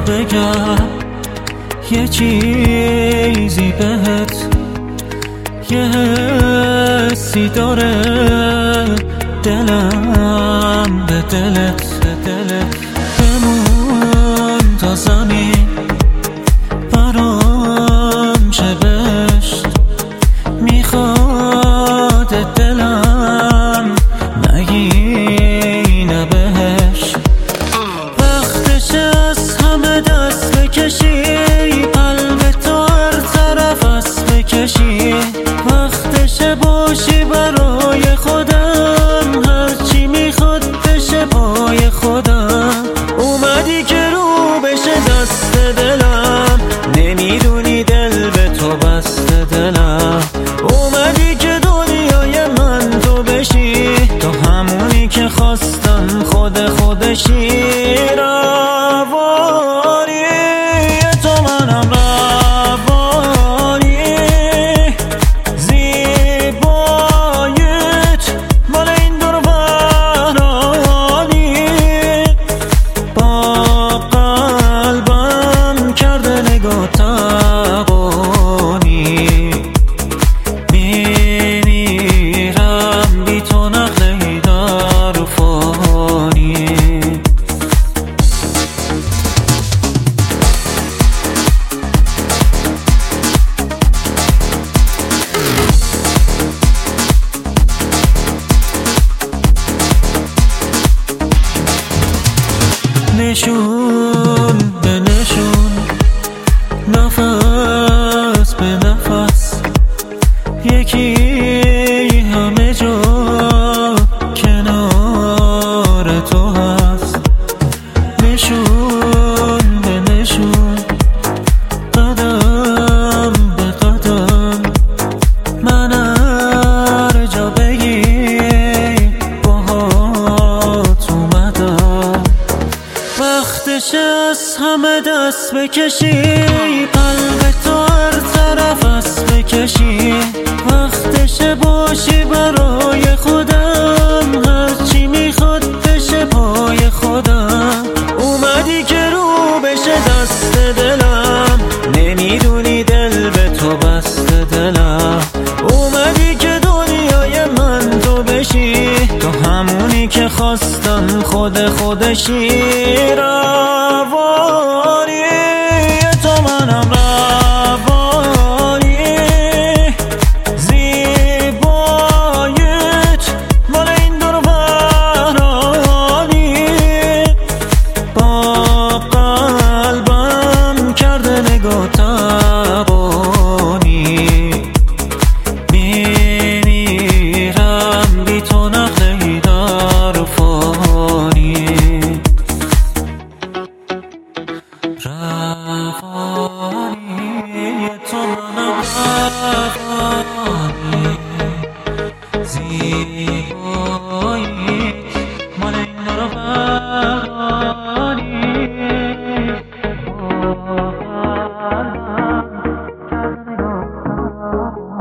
بگم یه چیزی بهت، یه حسی داره دلم به دلت بمون تا زمین برام چه بشت میخواد دلم نگینه بهش. وقتش از همه دست بکشی، قلب تو هر طرف است بکشی. وقتش باشی برای خودم، هرچی میخواد بشه پای خودم. اومدی که رو بشه دست دلم، نمیدونی دل به تو بسته دلم. اومدی که دنیای من تو بشی، تو همونی که خواستم خودشی. روانی تو منم، روانی زیبایت مال این دور ورانی. با قلبم کرده نگاه تبانی، میمیرم بی تو نقل در فانی. نشون به نشون، نفس به نفس، یکی همه جا کنار تو هست. نشون به نشون، قدم به قدم، من هر جا بگی باهات اومدم. وقتش از همه دست بکشی، قلب تو هر طرف است بکشی. وقتش باشی برای خودم، هرچی میخواد بشه پای خودم. اومدی که رو بشه دست دلم، نمیدونی دل به تو بسته دلم. اومدی که دنیای من تو بشی، تو همونی که خواستم خودشی. روانی تو منم، روانی زیبایت مال این دور ورانی. با قلبم کرده نگاه تبانی، میمیرم بی تو نقل در فانی. روانی تو منم، روانی زیبایت مال این دور ورانی. با قلبم کرده نگاه